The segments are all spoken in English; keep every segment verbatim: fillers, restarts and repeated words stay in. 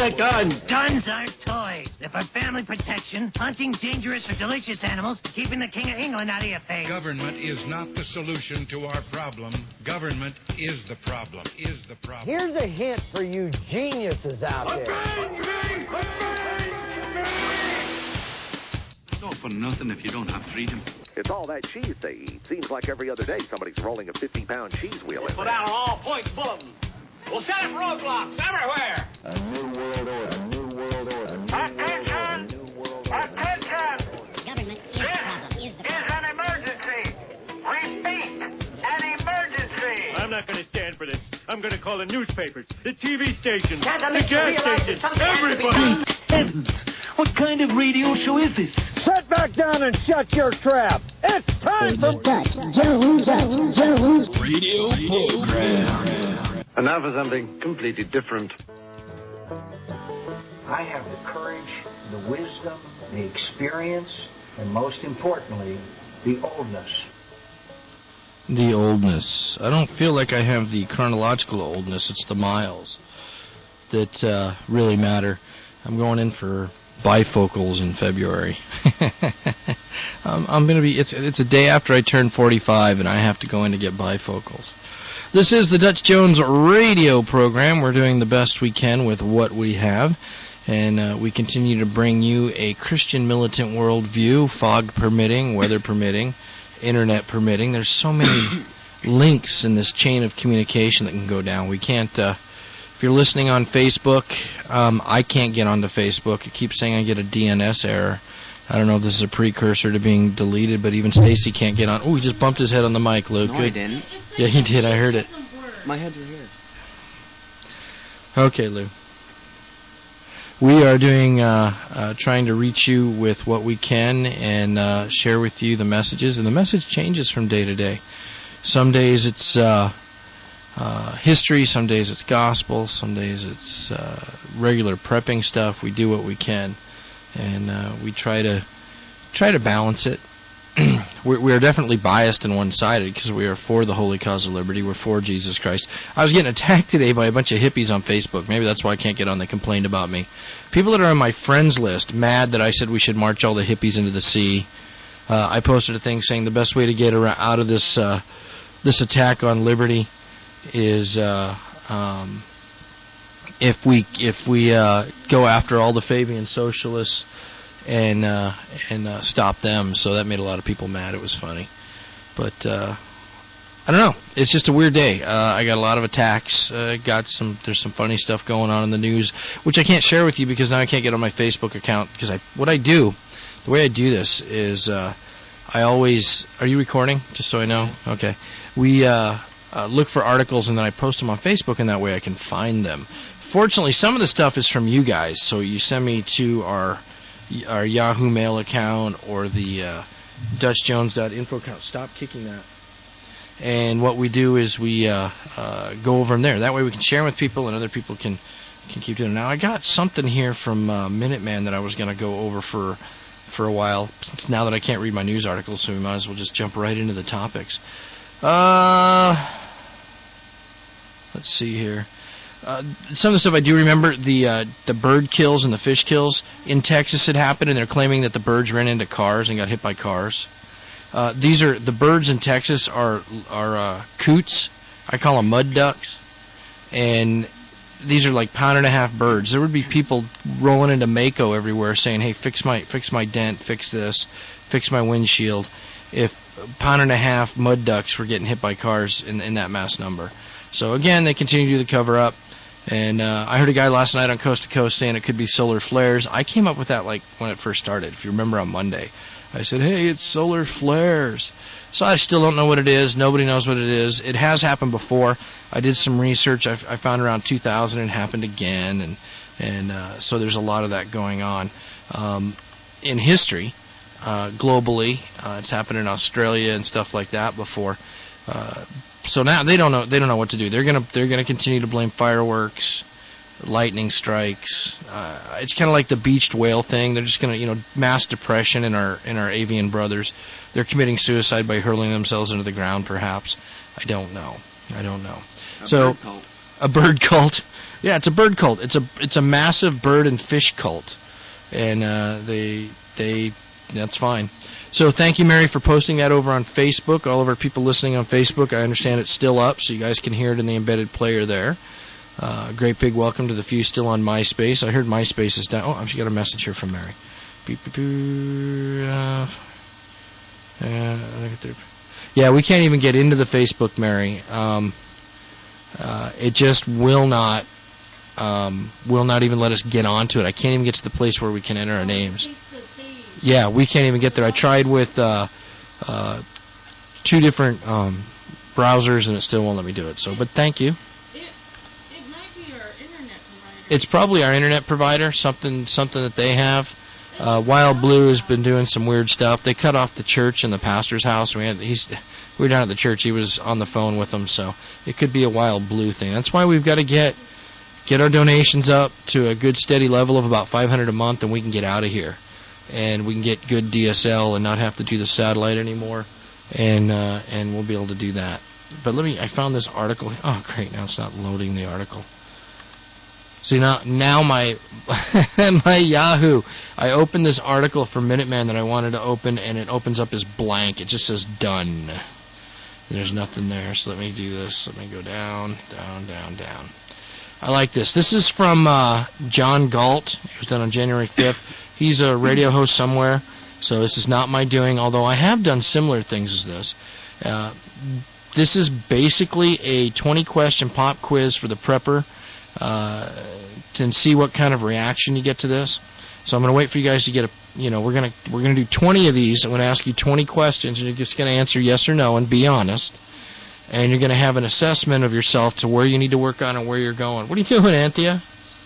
that gun? Guns aren't toys. They're for family protection, hunting dangerous or delicious animals, keeping the King of England out of your face. Government is not the solution to our problem. Government is the problem. Is the problem. Here's a hint for you geniuses out there. Bang, bang, bang, bang. It's all for nothing if you don't have freedom. It's all that cheese they eat. Seems like every other day somebody's rolling a fifty-pound cheese wheel in there. Put out an all-points bulletin. We'll set up roadblocks everywhere. A new world order. A new world order. A new Attention! World order. Attention! Government is the problem. Is the This is an emergency. Repeat, an emergency. I'm not going to stand for this. I'm going to call the newspapers, the T V stations, Can't I the make you gas realize stations, that something has to be everybody. done? Heavens! What kind of radio show is this? Sit back down and shut your trap. It's time for Dutch Jones, Dutch Jones. Radio program. And now for something completely different. I have the courage, the wisdom, the experience, and most importantly, the oldness. The oldness. I don't feel like I have the chronological oldness. It's the miles that uh, really matter. I'm going in for bifocals in February. um, I'm going to be. It's it's a day after I turn forty-five, and I have to go in to get bifocals. This is the Dutch Jones radio program. We're doing the best we can with what we have, and uh, we continue to bring you a Christian militant worldview, fog permitting, weather permitting, internet permitting. There's so many links in this chain of communication that can go down. We can't. Uh, if you're listening on Facebook, um, I can't get onto Facebook. It keeps saying I get a D N S error. I don't know if this is a precursor to being deleted, but even Stacy can't get on. Oh, he just bumped his head on the mic, Luke. No, I didn't. Yeah, he did. I heard it. My heads are here. Okay, Lou. We are doing, uh, uh, trying to reach you with what we can and uh, share with you the messages. And the message changes from day to day. Some days it's uh, uh, history. Some days it's gospel. Some days it's uh, regular prepping stuff. We do what we can. And uh, we try to try to balance it. we're, we're definitely biased and one-sided because we are for the holy cause of liberty. We're for Jesus Christ. I was getting attacked today by a bunch of hippies on Facebook. Maybe that's why I can't get on. They complained about me. People that are on my friends list, mad that I said we should march all the hippies into the sea. Uh, I posted a thing saying the best way to get around, out of this uh, this attack on liberty is uh, um, if we if we uh, go after all the Fabian socialists and uh, and uh, stop them. So that made a lot of people mad. It was funny, but uh, I don't know. It's just a weird day. Uh, I got a lot of attacks. Uh, got some. There's some funny stuff going on in the news, which I can't share with you because now I can't get on my Facebook account. Because I what I do, the way I do this is uh, I always. Are you recording? Just so I know. Okay. We uh, uh, look for articles and then I post them on Facebook, and that way I can find them. Fortunately, some of the stuff is from you guys, so you send me to our our Yahoo Mail account or the uh, Dutch Jones dot info account. Stop kicking that. And what we do is we uh, uh, go over them there. That way we can share them with people, and other people can can keep doing it. Now, I got something here from uh, Minuteman that I was going to go over for for a while. Now that I can't read my news articles, so we might as well just jump right into the topics. Uh, let's see here. Uh, some of the stuff I do remember, the uh, the bird kills and the fish kills in Texas had happened, and they're claiming that the birds ran into cars and got hit by cars. Uh, these are the birds in Texas are are uh, coots. I call them mud ducks, and these are like pound and a half birds. There would be people rolling into Mako everywhere saying, "Hey, fix my fix my dent, fix this, fix my windshield." If pound and a half mud ducks were getting hit by cars in in that mass number. So again, they continue to do the cover up. And uh, I heard a guy last night on Coast to Coast saying it could be solar flares. I came up with that like when it first started. If you remember on Monday, I said, hey, it's solar flares. So I still don't know what it is. Nobody knows what it is. It has happened before. I did some research. I, I found around two thousand it happened again. And, and uh, so there's a lot of that going on. Um, in history, uh, globally, uh, it's happened in Australia and stuff like that before. Uh, so now they don't know they don't know what to do. They're gonna they're gonna continue to blame fireworks, lightning strikes. Uh, it's kind of like the beached whale thing. They're just gonna you know mass depression in our in our avian brothers. They're committing suicide by hurling themselves into the ground. Perhaps I don't know. I don't know. A so bird cult. A bird cult. Yeah, it's a bird cult. It's a it's a massive bird and fish cult, and uh, they they that's fine. So thank you, Mary, for posting that over on Facebook. All of our people listening on Facebook, I understand it's still up, so you guys can hear it in the embedded player there. Uh, great big welcome to the few still on MySpace. I heard MySpace is down. Oh, I've got a message here from Mary. Beep, beep, beep, uh, uh, yeah, we can't even get into the Facebook, Mary. Um, uh, it just will not um, will not even let us get onto it. I can't even get to the place where we can enter our names. Yeah, we can't even get there. I tried with uh, uh, two different um, browsers, and it still won't let me do it. So, but thank you. It, it might be our internet provider. It's probably our internet provider, something something that they have. Uh, Wild Blue has been doing some weird stuff. They cut off the church and the pastor's house. We had he's we were down at the church. He was on the phone with them, so it could be a Wild Blue thing. That's why we've got to get get our donations up to a good steady level of about five hundred a month, and we can get out of here. And we can get good D S L and not have to do the satellite anymore, and uh, and we'll be able to do that. But let me, I found this article. Oh, great, now it's not loading the article. See, now now my my Yahoo, I opened this article from Minuteman that I wanted to open, and it opens up as blank. It just says done. There's nothing there, so let me do this. Let me go down, down, down, down. I like this. This is from uh, John Galt. It was done on January fifth. He's a radio host somewhere, so this is not my doing, although I have done similar things as this. Uh, this is basically a twenty-question pop quiz for the prepper uh, to see what kind of reaction you get to this. So I'm going to wait for you guys to get a, you know, we're going to we're going to do twenty of these. I'm going to ask you twenty questions, and you're just going to answer yes or no and be honest. And you're going to have an assessment of yourself to where you need to work on and where you're going. What are you doing, Anthea?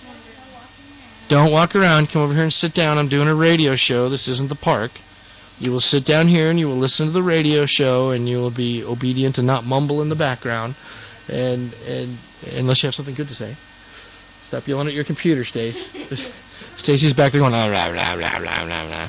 Don't walk around. Come over here and sit down. I'm doing a radio show. This isn't the park. You will sit down here and you will listen to the radio show, and you will be obedient and not mumble in the background. And and unless you have something good to say. Stop yelling at your computer, Stace. Stacy's back there going, blah, blah, blah, blah, blah, blah.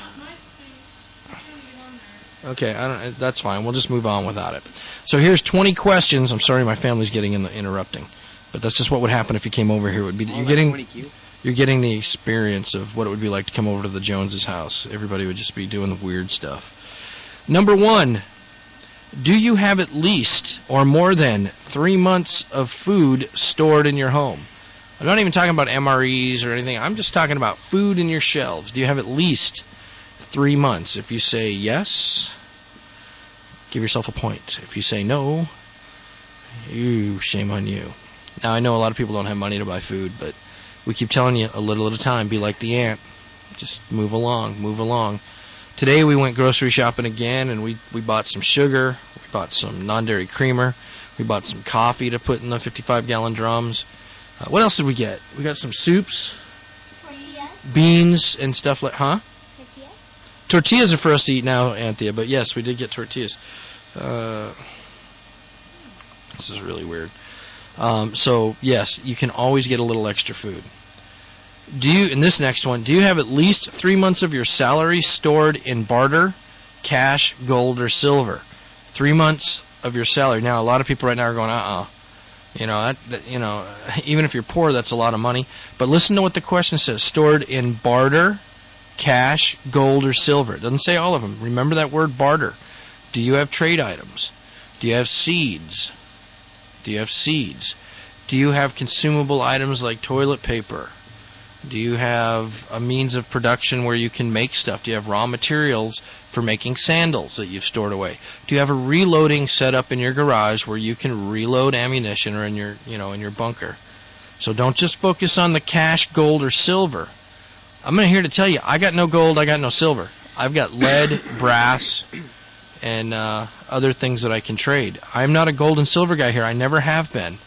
Okay, I don't, that's fine. We'll just move on without it. So here's twenty questions. I'm sorry my family's getting in the, interrupting. But that's just what would happen if you came over here. It would be that you're getting you're getting the experience of what it would be like to come over to the Joneses' house. Everybody would just be doing the weird stuff. Number one, do you have at least or more than three months of food stored in your home? I'm not even talking about M R Es or anything. I'm just talking about food in your shelves. Do you have at least three months? If you say yes, give yourself a point. If you say no, you shame on you. Now, I know a lot of people don't have money to buy food, but we keep telling you a little at a time. Be like the ant. Just move along, move along. Today we went grocery shopping again, and we, we bought some sugar. We bought some non-dairy creamer. We bought some coffee to put in the fifty-five gallon drums. Uh, what else did we get? We got some soups, Tortillas. beans, and stuff like, huh? Tortillas. Tortillas are for us to eat now, Anthea, but yes, we did get tortillas. Uh, this is really weird. Um, so, yes, you can always get a little extra food. Do you, in this next one, do you have at least three months of your salary stored in barter, cash, gold, or silver? Three months of your salary. Now, a lot of people right now are going, uh-uh. You know, that, that, you know, even if you're poor, that's a lot of money. But listen to what the question says. Stored in barter, cash, gold, or silver. It doesn't say all of them. Remember that word barter. Do you have trade items? Do you have seeds? Do you have seeds? Do you have consumable items like toilet paper? Do you have a means of production where you can make stuff? Do you have raw materials for making sandals that you've stored away? Do you have a reloading setup in your garage where you can reload ammunition, or in your, you know, in your bunker? So don't just focus on the cash, gold, or silver. I'm here to tell you, I got no gold, I got no silver. I've got lead, brass, and uh, other things that I can trade. I'm not a gold and silver guy here. I never have been.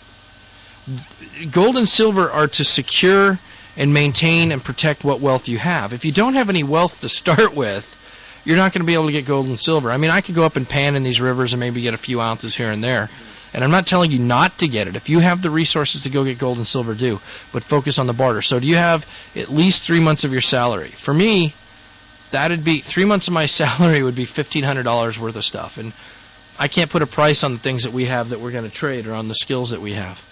Gold and silver are to secure and maintain and protect what wealth you have. If you don't have any wealth to start with, you're not going to be able to get gold and silver. I mean, I could go up and pan in these rivers and maybe get a few ounces here and there. And I'm not telling you not to get it. If you have the resources to go get gold and silver, do. But focus on the barter. So do you have at least three months of your salary? For me, that'd be three months of my salary would be fifteen hundred dollars worth of stuff. And I can't put a price on the things that we have that we're going to trade, or on the skills that we have.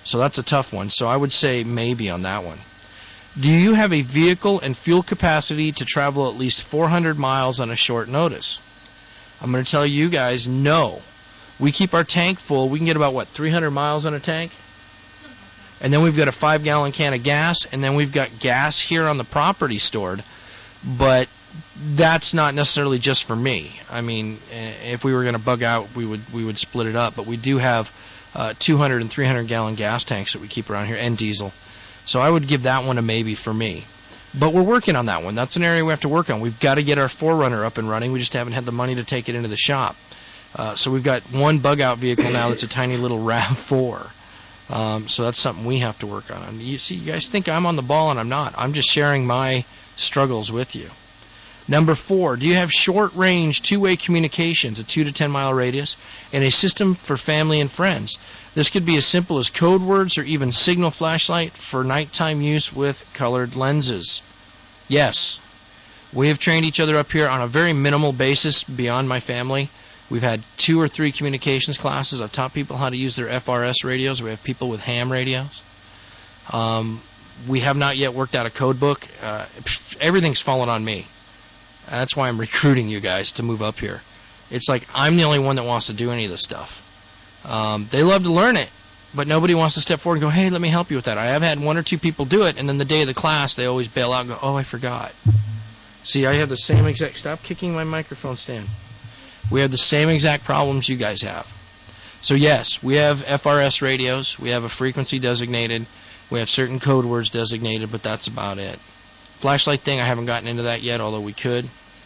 So that's a tough one. So I would say maybe on that one. Do you have a vehicle and fuel capacity to travel at least four hundred miles on a short notice? I'm going to tell you guys, no. We keep our tank full. We can get about, what, three hundred miles on a tank? And then we've got a five-gallon can of gas, and then we've got gas here on the property stored. But that's not necessarily just for me. I mean, if we were going to bug out, we would we would split it up. But we do have uh, two hundred and three hundred gallon gas tanks that we keep around here, and diesel. So I would give that one a maybe for me. But we're working on that one. That's an area we have to work on. We've got to get our four runner up and running. We just haven't had the money to take it into the shop. Uh, so we've got one bug-out vehicle now that's a tiny little RAV four. Um, so that's something we have to work on. And you see, you guys think I'm on the ball, and I'm not. I'm just sharing my struggles with you. Number four, do you have short-range two-way communications, a two to ten mile radius, and a system for family and friends? This could be as simple as code words or even signal flashlight for nighttime use with colored lenses. Yes, we have trained each other up here on a very minimal basis beyond my family. We've had two or three communications classes. I've taught people how to use their F R S radios. We have people with ham radios. Um, we have not yet worked out a code book. Uh, everything's fallen on me. That's why I'm recruiting you guys to move up here. It's like I'm the only one that wants to do any of this stuff. Um, they love to learn it, but nobody wants to step forward and go, hey, let me help you with that. I have had one or two people do it, and then the day of the class, they always bail out and go, oh, I forgot. See, I have the same exact... Stop kicking my microphone stand. We have the same exact problems you guys have. So, yes, we have F R S radios. We have a frequency designated. We have certain code words designated, but that's about it. Flashlight thing, I haven't gotten into that yet, although we could.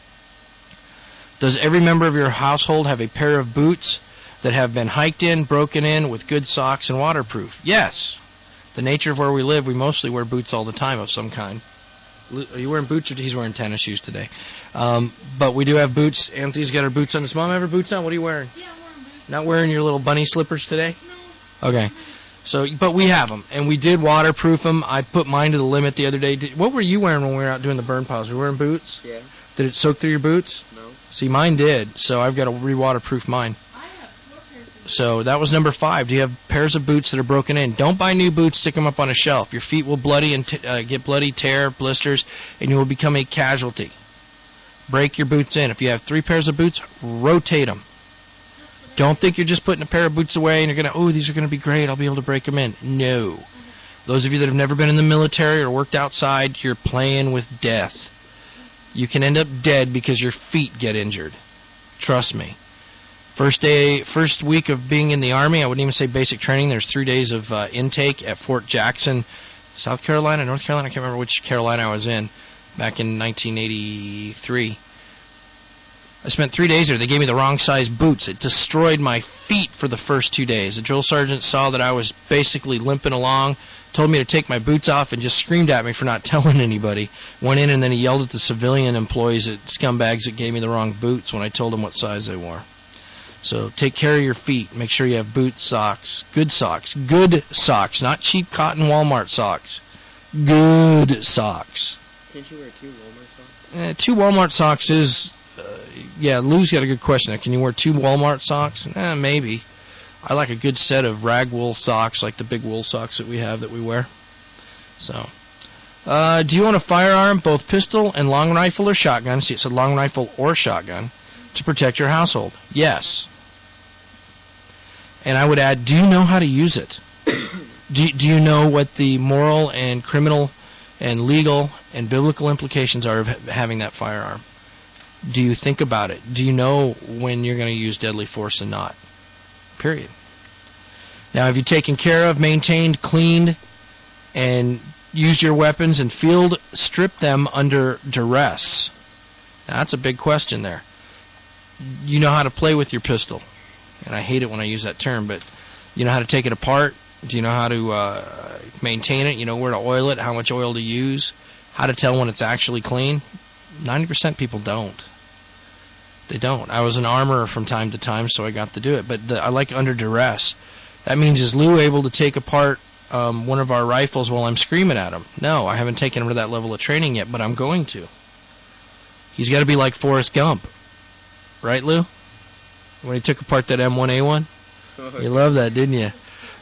Does every member of your household have a pair of boots that have been hiked in, broken in, with good socks and waterproof? Yes. The nature of where we live, we mostly wear boots all the time of some kind. Are you wearing boots, or he's wearing tennis shoes today? Um, but we do have boots. Anthony's got her boots on. Does Mom have her boots on? What are you wearing? Yeah, I'm wearing boots. Not wearing your little bunny slippers today? No. Okay. So, but we have them, and we did waterproof them. I put mine to the limit the other day. Did, what were you wearing when we were out doing the burn piles? Were you wearing boots? Yeah. Did it soak through your boots? No. See, mine did, so I've got to re-waterproof mine. I have four pairs of boots. So that was number five. Do you have pairs of boots that are broken in? Don't buy new boots, stick them up on a shelf. Your feet will bloody and t- uh, get bloody, tear, blisters, and you will become a casualty. Break your boots in. If you have three pairs of boots, rotate them. Don't think you're just putting a pair of boots away and you're going to, oh, these are going to be great, I'll be able to break them in. No. Those of you that have never been in the military or worked outside, you're playing with death. You can end up dead because your feet get injured. Trust me. First day, first week of being in the Army, I wouldn't even say basic training. There's three days of uh, intake at Fort Jackson, South Carolina, North Carolina. I can't remember which Carolina I was in back in nineteen eighty-three. I spent three days there. They gave me the wrong size boots. It destroyed my feet for the first two days. The drill sergeant saw that I was basically limping along, told me to take my boots off, and just screamed at me for not telling anybody. Went in, and then he yelled at the civilian employees, at scumbags that gave me the wrong boots when I told them what size they wore. So take care of your feet. Make sure you have boots, socks, good socks, good socks, not cheap cotton Walmart socks. Good socks. Can't you wear two Walmart socks? Eh, two Walmart socks is... Uh, yeah, Lou's got a good question there. Can you wear two Walmart socks? Eh, maybe. I like a good set of rag wool socks, like the big wool socks that we have that we wear. So, uh, do you own a firearm, both pistol and long rifle or shotgun? See, it said long rifle or shotgun to protect your household. Yes. And I would add, do you know how to use it? do, do you know what the moral and criminal and legal and biblical implications are of having that firearm? Do you think about it? Do you know when you're going to use deadly force and not? Period. Now, have you taken care of, maintained, cleaned, and used your weapons and field stripped them under duress? Now, that's a big question there. You know how to play with your pistol. And I hate it when I use that term, but you know how to take it apart? Do you know how to uh, maintain it? You know where to oil it, how much oil to use, how to tell when it's actually clean? ninety percent people don't. They don't. I was an armorer from time to time, so I got to do it. But the, I like under duress. That means, is Lou able to take apart um, one of our rifles while I'm screaming at him? No, I haven't taken him to that level of training yet, but I'm going to. He's got to be like Forrest Gump. Right, Lou? When he took apart that M one A one? Oh, you loved that, didn't you?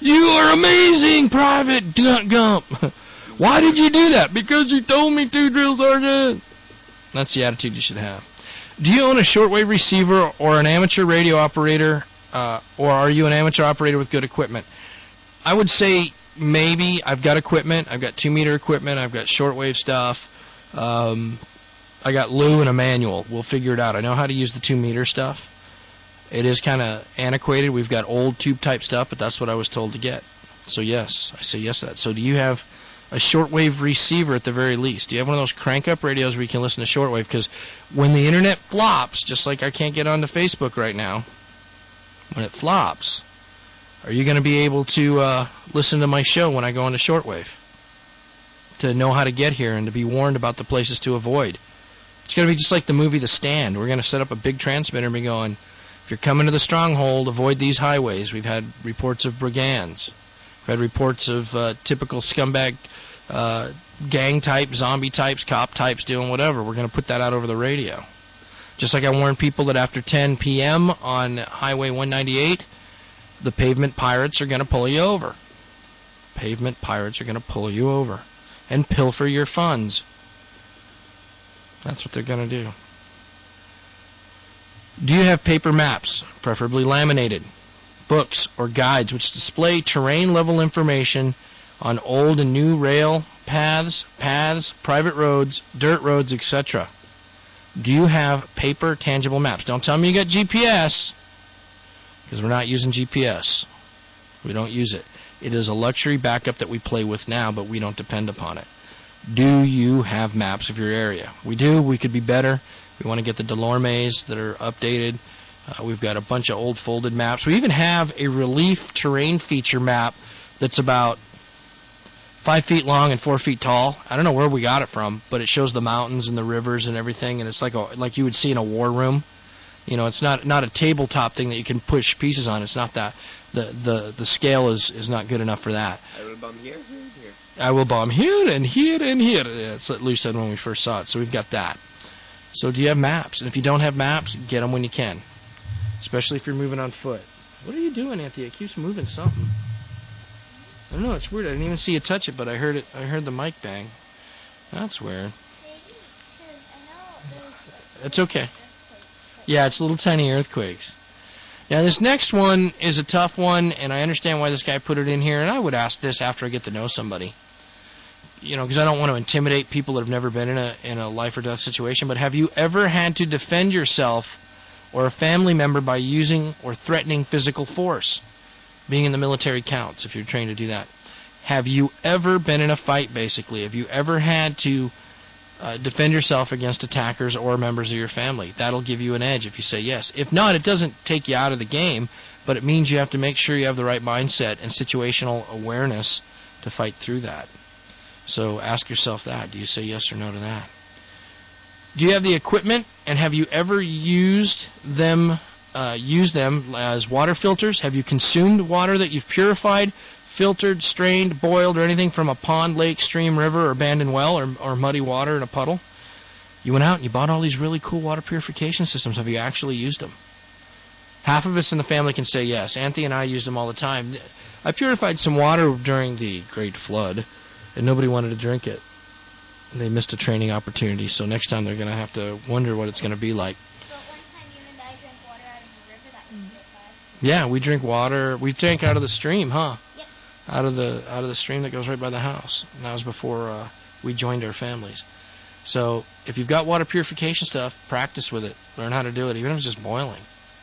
You are amazing, Private Gump. Why did you do that? Because you told me to, Drill Sergeant. That's the attitude you should have. Do you own a shortwave receiver or an amateur radio operator, uh, or are you an amateur operator with good equipment? I would say maybe. I've got equipment. I've got two-meter equipment. I've got shortwave stuff. Um, I got Lou and a manual. We'll figure it out. I know how to use the two-meter stuff. It is kind of antiquated. We've got old tube-type stuff, but that's what I was told to get. So, yes, I say yes to that. So do you have a shortwave receiver at the very least? Do you have one of those crank-up radios where you can listen to shortwave? Because when the internet flops, just like I can't get onto Facebook right now, when it flops, are you going to be able to uh, listen to my show when I go into shortwave? To know how to get here and to be warned about the places to avoid. It's going to be just like the movie The Stand. We're going to set up a big transmitter and be going, if you're coming to the stronghold, avoid these highways. We've had reports of brigands. We've had reports of uh, typical scumbag uh, gang type, zombie types, cop types doing whatever. We're going to put that out over the radio. Just like I warned people that after ten p.m. on Highway one ninety-eight, the pavement pirates are going to pull you over. Pavement pirates are going to pull you over and pilfer your funds. That's what they're going to do. Do you have paper maps, preferably laminated, books or guides which display terrain-level information on old and new rail paths, paths, private roads, dirt roads, et cetera? Do you have paper, tangible maps? Don't tell me you got G P S, because we're not using G P S. We don't use it. It is a luxury backup that we play with now, but we don't depend upon it. Do you have maps of your area? We do. We could be better. We want to get the Delormes that are updated. Uh, we've got a bunch of old folded maps. We even have a relief terrain feature map that's about five feet long and four feet tall. I don't know where we got it from, but it shows the mountains and the rivers and everything, and it's like a, like you would see in a war room. You know, it's not not a tabletop thing that you can push pieces on. It's not that. The the, the scale is, is not good enough for that. I will bomb here, here, here. I will bomb here and here and here. That's what Lou said when we first saw it. So we've got that. So do you have maps? And if you don't have maps, get them when you can, especially if you're moving on foot. What are you doing, Anthony? It keeps moving something. I don't know. It's weird. I didn't even see you touch it, but I heard it. I heard the mic bang. That's weird. It's okay. Yeah, it's little tiny earthquakes. Now, this next one is a tough one, and I understand why this guy put it in here, and I would ask this after I get to know somebody. You know, because I don't want to intimidate people that have never been in a in a life or death situation, but have you ever had to defend yourself or a family member by using or threatening physical force? Being in the military counts if you're trained to do that. Have you ever been in a fight, basically? Have you ever had to uh, defend yourself against attackers or members of your family? That'll give you an edge if you say yes. If not, it doesn't take you out of the game, but it means you have to make sure you have the right mindset and situational awareness to fight through that. So ask yourself that. Do you say yes or no to that? Do you have the equipment, and have you ever used them uh, used them as water filters? Have you consumed water that you've purified, filtered, strained, boiled, or anything from a pond, lake, stream, river, or abandoned well, or, or muddy water in a puddle? You went out and you bought all these really cool water purification systems. Have you actually used them? Half of us in the family can say yes. Anthony and I used them all the time. I purified some water during the Great Flood, and nobody wanted to drink it. They missed a training opportunity, so next time they're going to have to wonder what it's going to be like. But one time you and I drank water out of the river that was purified. Yeah, we drink water. We drank out of the stream, huh? Yes. Out of the out of the stream that goes right by the house. And that was before uh, we joined our families. So if you've got water purification stuff, practice with it. Learn how to do it, even if it's just boiling.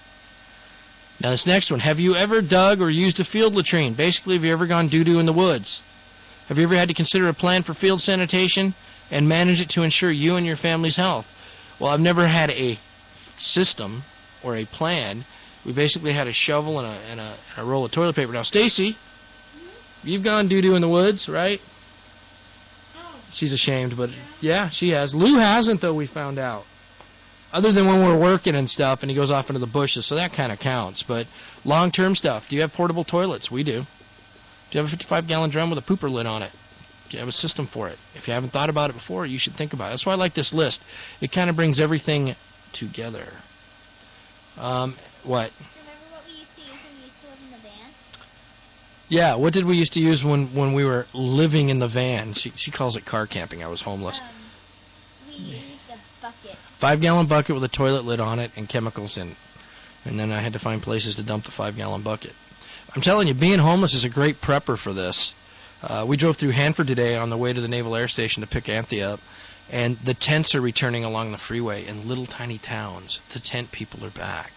Now this next one. Have you ever dug or used a field latrine? Basically, have you ever gone doo-doo in the woods? Have you ever had to consider a plan for field sanitation and manage it to ensure you and your family's health? Well, I've never had a system or a plan. We basically had a shovel and a, and a, and a roll of toilet paper. Now, Stacy, you've gone doo-doo in the woods, right? Oh. She's ashamed, but yeah, she has. Lou hasn't, though, we found out. Other than when we're working and stuff, and he goes off into the bushes, so that kind of counts. But long-term stuff, do you have portable toilets? We do. Do you have a fifty-five gallon drum with a pooper lid on it? Do you have a system for it? If you haven't thought about it before, you should think about it. That's why I like this list. It kind of brings everything together. Um, what? Remember what we used to use when we used to live in the van? Yeah, what did we used to use when, when we were living in the van? She she calls it car camping. I was homeless. Um, we used a bucket. Five-gallon bucket with a toilet lid on it and chemicals in it. And then I had to find places to dump the five-gallon bucket. I'm telling you, being homeless is a great prepper for this. Uh, we drove through Hanford today on the way to the Naval Air Station to pick Anthea up, and the tents are returning along the freeway in little tiny towns. The tent people are back.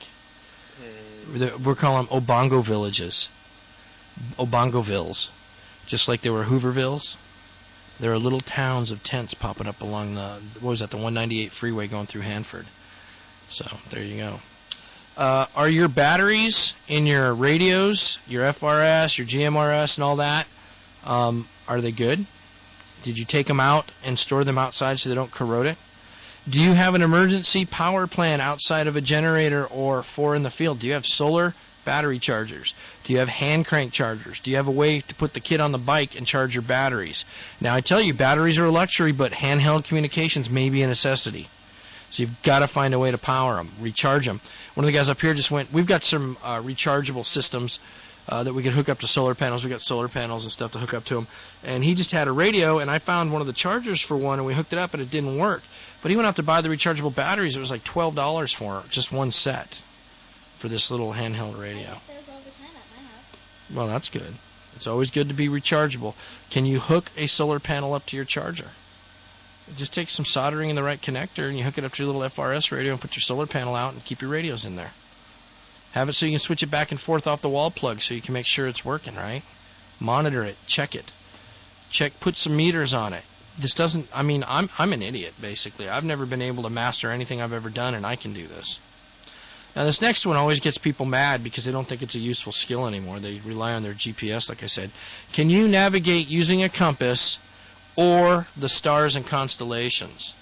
Hey. We're calling them Obongo villages. Obongovilles. Just like there were Hoovervilles. There are little towns of tents popping up along the, what was that, the one ninety-eight freeway going through Hanford. So, there you go. Uh, are your batteries in your radios, your F R S, your G M R S, and all that, um, are they good? Did you take them out and store them outside so they don't corrode it? Do you have an emergency power plan outside of a generator or four in the field? Do you have solar battery chargers? Do you have hand crank chargers? Do you have a way to put the kid on the bike and charge your batteries? Now, I tell you, batteries are a luxury, but handheld communications may be a necessity. So you've got to find a way to power them, recharge them. One of the guys up here just went, we've got some uh, rechargeable systems uh, that we could hook up to solar panels. We've got solar panels and stuff to hook up to them. And he just had a radio, and I found one of the chargers for one, and we hooked it up, and it didn't work. But he went out to buy the rechargeable batteries. It was like twelve dollars for it, just one set for this little handheld radio. I get those all the time at my house. Well, that's good. It's always good to be rechargeable. Can you hook a solar panel up to your charger? Just take some soldering in the right connector, and you hook it up to your little F R S radio and put your solar panel out and keep your radios in there. Have it so you can switch it back and forth off the wall plug so you can make sure it's working, right? Monitor it. Check it. Check. Put some meters on it. This doesn't, I mean, I'm I'm an idiot, basically. I've never been able to master anything I've ever done, and I can do this. Now, this next one always gets people mad because they don't think it's a useful skill anymore. They rely on their G P S, like I said. Can you navigate using a compass or the stars and constellations?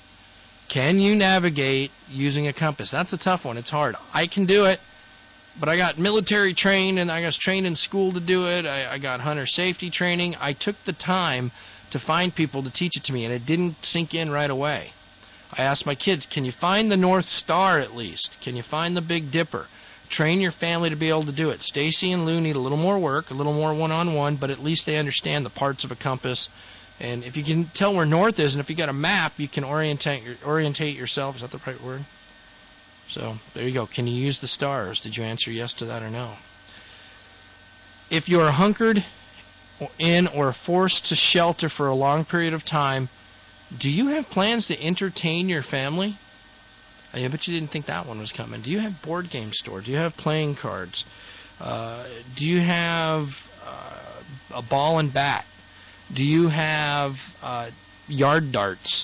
Can you navigate using a compass? That's a tough one. It's hard. I can do it, but I got military trained, and I was trained in school to do it. I, I got hunter safety training. I took the time to find people to teach it to me, and it didn't sink in right away. I asked my kids, can you find the North Star at least? Can you find the Big Dipper? Train your family to be able to do it. Stacy and Lou need a little more work, a little more one-on-one, but at least they understand the parts of a compass. And if you can tell where north is, and if you got a map, you can orientate your, orientate yourself. Is that the right word? So there you go. Can you use the stars? Did you answer yes to that or no? If you are hunkered in or forced to shelter for a long period of time, do you have plans to entertain your family? I bet you didn't think that one was coming. Do you have board games stored? Do you have playing cards? Uh, do you have uh, a ball and bat? Do you have uh, yard darts?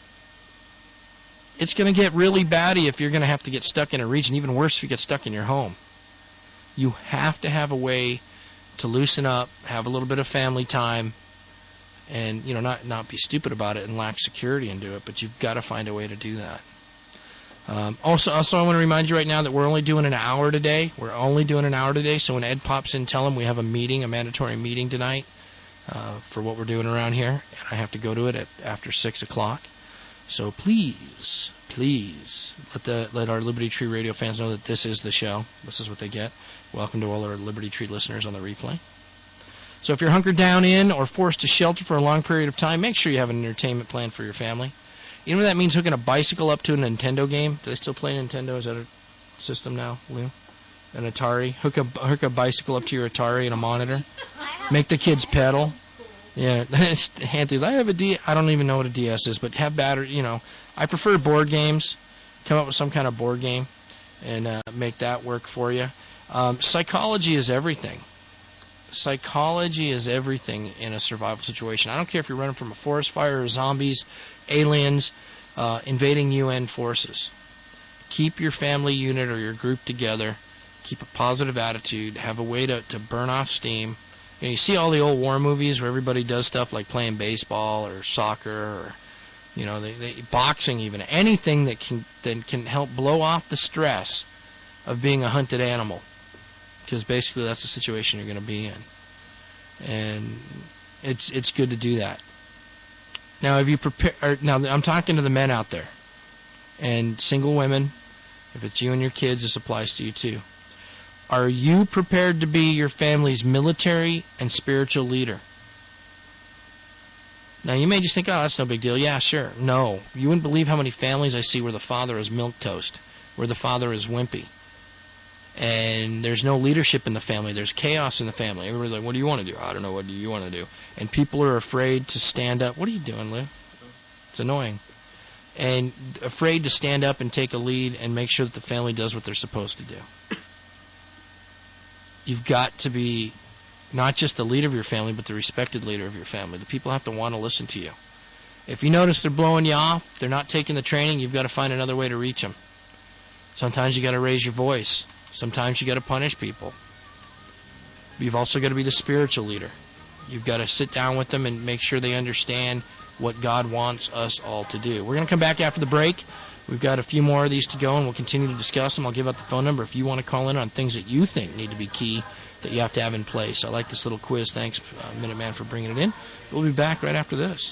It's going to get really batty if you're going to have to get stuck in a region. Even worse if you get stuck in your home. You have to have a way to loosen up, have a little bit of family time, and you know not not be stupid about it and lack security and do it. But you've got to find a way to do that. Um, also, also, I want to remind you right now that we're only doing an hour today. We're only doing an hour today. So when Ed pops in, tell him we have a meeting, a mandatory meeting tonight. Uh, for what we're doing around here, and I have to go to it at after six o'clock. So please, please let the let our Liberty Tree Radio fans know that this is the show. This is what they get. Welcome to all our Liberty Tree listeners on the replay. So if you're hunkered down in or forced to shelter for a long period of time, make sure you have an entertainment plan for your family. You know what that means? Hooking a bicycle up to a Nintendo game. Do they still play Nintendo? Is that a system now, Lou? An Atari. Hook a hook a bicycle up to your Atari and a monitor. Make the kids pedal. Yeah, Anthony, I have a D. I don't even know what a D S is, but have battery. You know, I prefer board games. Come up with some kind of board game, and uh, make that work for you. Um, psychology is everything. Psychology is everything in a survival situation. I don't care if you're running from a forest fire or zombies, aliens, uh, invading U N forces. Keep your family unit or your group together. Keep a positive attitude. Have a way to, to burn off steam. You know, you see all the old war movies where everybody does stuff like playing baseball or soccer or, you know, they, they, boxing even. Anything that can that can help blow off the stress of being a hunted animal. Because basically that's the situation you're going to be in. And it's it's good to do that. Now, have you prepared? Now, I'm talking to the men out there. And single women, if it's you and your kids, this applies to you too. Are you prepared to be your family's military and spiritual leader? Now, you may just think, oh, that's no big deal. Yeah, sure. No. You wouldn't believe how many families I see where the father is milquetoast, where the father is wimpy. And there's no leadership in the family. There's chaos in the family. Everybody's like, what do you want to do? I don't know. What do you want to do? And people are afraid to stand up. What are you doing, Lou? It's annoying. And afraid to stand up and take a lead and make sure that the family does what they're supposed to do. You've got to be not just the leader of your family, but the respected leader of your family. The people have to want to listen to you. If you notice they're blowing you off, they're not taking the training, you've got to find another way to reach them. Sometimes you got to raise your voice. Sometimes you got to punish people. You've also got to be the spiritual leader. You've got to sit down with them and make sure they understand what God wants us all to do. We're going to come back after the break. We've got a few more of these to go, and we'll continue to discuss them. I'll give out the phone number if you want to call in on things that you think need to be key that you have to have in place. I like this little quiz. Thanks, uh, Minuteman, for bringing it in. We'll be back right after this.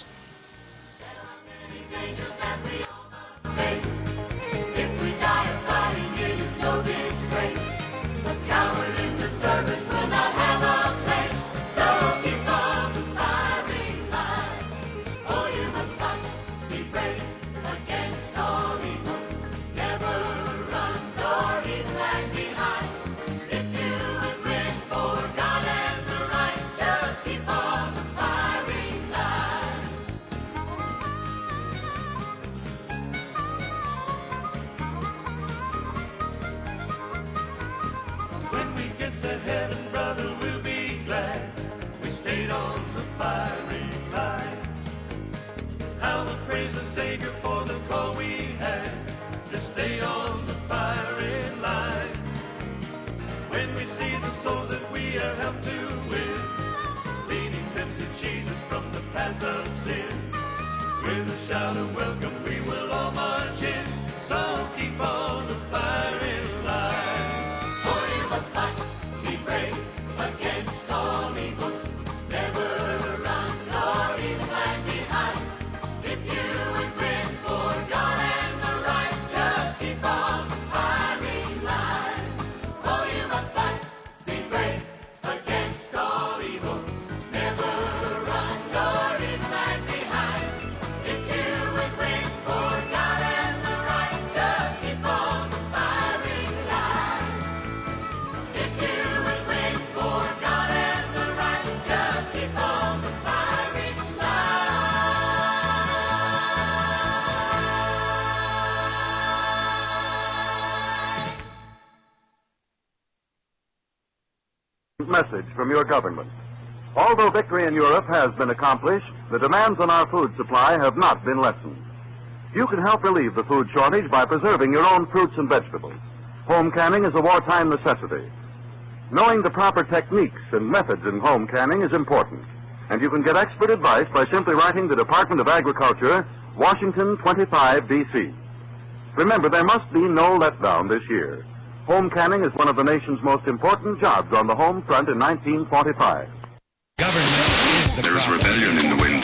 Message from your government. Although victory in Europe has been accomplished, the demands on our food supply have not been lessened. You can help relieve the food shortage by preserving your own fruits and vegetables. Home canning is a wartime necessity. Knowing the proper techniques and methods in home canning is important, and you can get expert advice by simply writing the Department of Agriculture, Washington twenty-five, D C Remember, there must be no letdown this year. Home canning is one of the nation's most important jobs on the home front in nineteen forty-five. Government is the There is rebellion in the wind.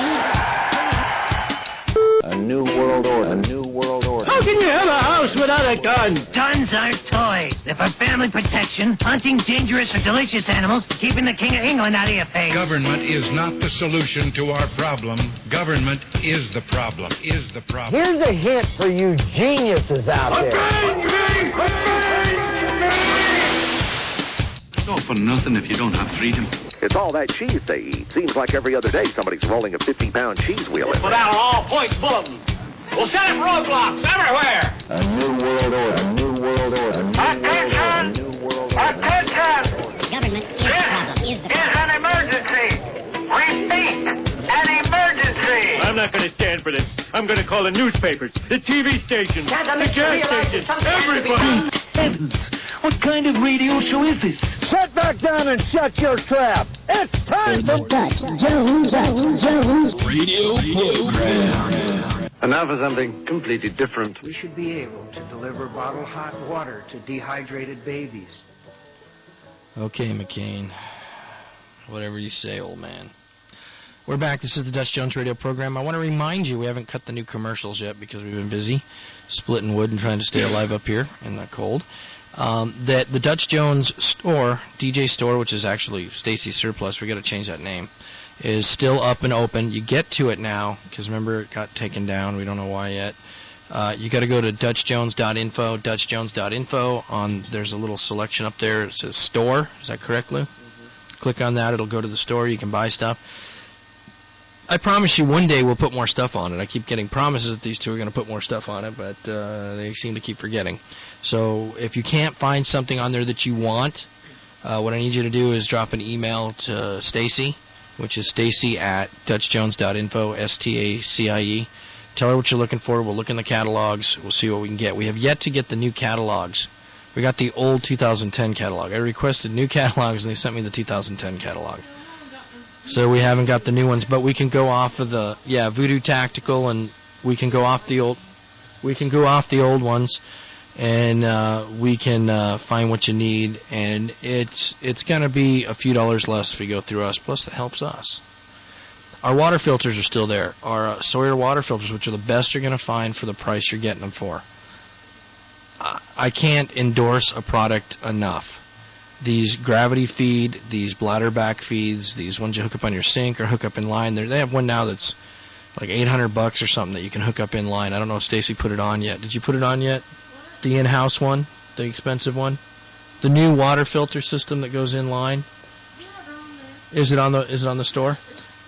A new world order. A new world order. How can you have a house without a gun? Guns aren't toys. They're for family protection, hunting dangerous or delicious animals, keeping the King of England out of your face. Government is not the solution to our problem. Government is the problem. Is the problem. Here's a hint for you geniuses out there. It's all for nothing if you don't have freedom. It's all that cheese they eat. Seems like every other day somebody's rolling a fifty-pound cheese wheel in Put there. out an all-points bulletin. We'll set up roadblocks everywhere. A new world order. A new world order. A new Attention! New world order. Attention! Government is the problem. Is the This is an emergency. Repeat, an emergency. I'm not going to stand for this. I'm going to call the newspapers, the T V stations, the gas stations, everybody. Heavens, what kind of radio show is this? Sit back down and shut your trap. It's time for Dutch Jones, Dutch Jones Radio program. And now for something completely different. We should be able to deliver bottled hot water to dehydrated babies. Okay, McCain. Whatever you say, old man. We're back. This is the Dutch Jones Radio program. I want to remind you we haven't cut the new commercials yet because we've been busy splitting wood and trying to stay alive up here in the cold. Um, that the Dutch Jones store, D J store, which is actually Stacy Surplus, we got to change that name, is still up and open. You get to it now because remember it got taken down. We don't know why yet. Uh, you got to go to dutch jones dot info, dutch jones dot info. On there's a little selection up there. It says store. Is that correct, Lou? Mm-hmm. Click on that. It'll go to the store. You can buy stuff. I promise you one day we'll put more stuff on it. I keep getting promises that these two are going to put more stuff on it, but uh, they seem to keep forgetting. So if you can't find something on there that you want, uh, what I need you to do is drop an email to Stacy, which is Stacy at dutch jones dot info, S T A C I E. Tell her what you're looking for. We'll look in the catalogs. We'll see what we can get. We have yet to get the new catalogs. We got the old two thousand ten catalog. I requested new catalogs, and they sent me the two thousand ten catalog. So we haven't got the new ones, but we can go off of the yeah Voodoo Tactical, and we can go off the old we can go off the old ones, and uh, we can uh, find what you need, and it's it's gonna be a few dollars less if you go through us. Plus, it helps us. Our water filters are still there. Our uh, Sawyer water filters, which are the best you're gonna find for the price you're getting them for. I, I can't endorse a product enough. These gravity feed, these bladder back feeds, these ones you hook up on your sink or hook up in line. They're, they have one now that's like eight hundred bucks or something that you can hook up in line. I don't know if Stacy put it on yet. Did you put it on yet? The in-house one, the expensive one, the new water filter system that goes in line. Is it on the Is it on the store?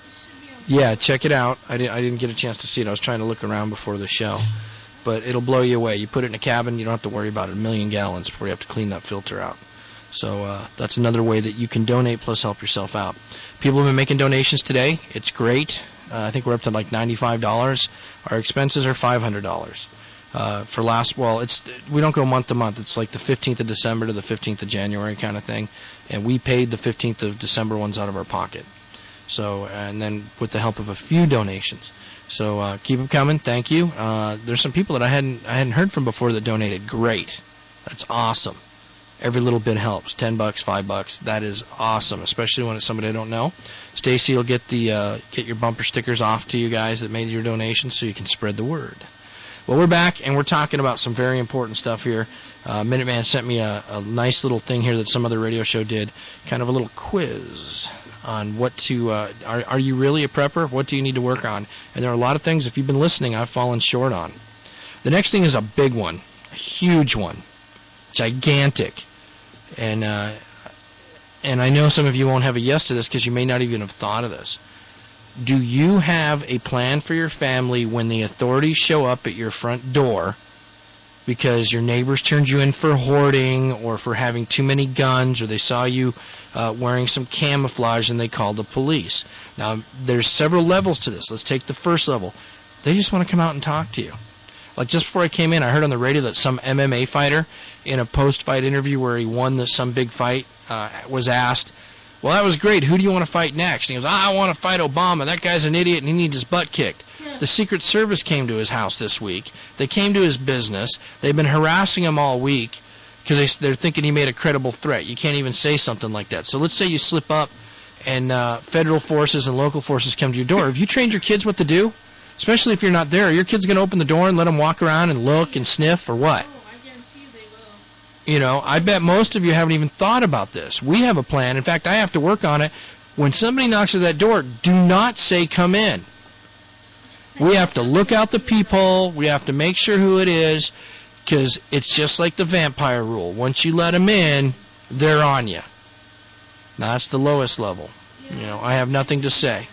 Yeah, check it out. I didn't I didn't get a chance to see it. I was trying to look around before the show, but it'll blow you away. You put it in a cabin, you don't have to worry about it. A million gallons before you have to clean that filter out. So uh, that's another way that you can donate plus help yourself out. People have been making donations today. It's great. Uh, I think we're up to like ninety-five dollars. Our expenses are five hundred dollars. Uh, for last, well, it's we don't go month to month. It's like the fifteenth of December to the fifteenth of January kind of thing. And we paid the fifteenth of December ones out of our pocket. So, and then with the help of a few donations. So uh, keep them coming. Thank you. Uh, there's some people that I hadn't I hadn't heard from before that donated. Great. That's awesome. Every little bit helps. Ten bucks, five bucks. That is awesome, especially when it's somebody I don't know. Stacy will get the uh, get your bumper stickers off to you guys that made your donation, so you can spread the word. Well, we're back and we're talking about some very important stuff here. Uh, Minuteman sent me a, a nice little thing here that some other radio show did, kind of a little quiz on what to. Uh, are are you really a prepper? What do you need to work on? And there are a lot of things. If you've been listening, I've fallen short on. The next thing is a big one, a huge one. Gigantic, and uh, and I know some of you won't have a yes to this because you may not even have thought of this. Do you have a plan for your family when the authorities show up at your front door because your neighbors turned you in for hoarding or for having too many guns, or they saw you uh, wearing some camouflage and they called the police? Now, there's several levels to this. Let's take the first level. They just want to come out and talk to you. Like just before I came in, I heard on the radio that some M M A fighter in a post-fight interview where he won the, some big fight uh, was asked, well, that was great. Who do you want to fight next? And he goes, I want to fight Obama. That guy's an idiot and he needs his butt kicked. Yeah. The Secret Service came to his house this week. They came to his business. They've been harassing him all week because they, they're thinking he made a credible threat. You can't even say something like that. So let's say you slip up and uh, federal forces and local forces come to your door. Have you trained your kids what to do? Especially if you're not there. Are your kids going to open the door and let them walk around and look and sniff or what? Oh, I guarantee you they will. You know, I bet most of you haven't even thought about this. We have a plan. In fact, I have to work on it. When somebody knocks at that door, do not say come in. We have to look out the peephole. We have to make sure who it is, because it's just like the vampire rule. Once you let them in, they're on you. Now, that's the lowest level. You know, I have nothing to say.